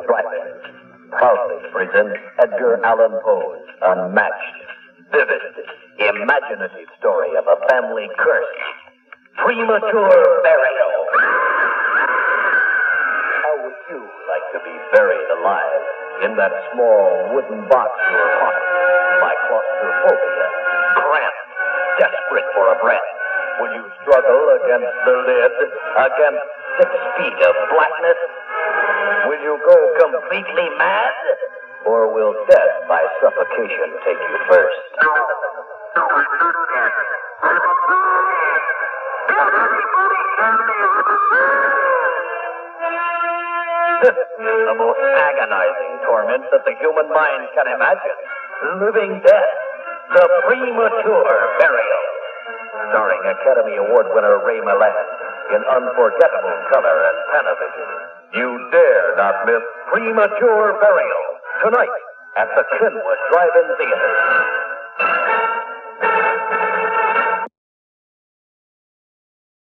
Drive-In proudly presents Edgar Allan Poe's unmatched, vivid, imaginative story of a family curse, premature burial. How would you like to be buried alive in that small wooden box you were haunted by claustrophobia, cramped, desperate for a breath? Will you struggle against the lid, against 6 feet of blackness? Will you go completely mad? Or will death by suffocation take you first? The most agonizing torment that the human mind can imagine. Living death. The premature burial. Starring Academy Award winner Ray Milland in unforgettable color and Panavision. You dare not miss Premature Burial tonight at the Kenwood Drive-In Theater.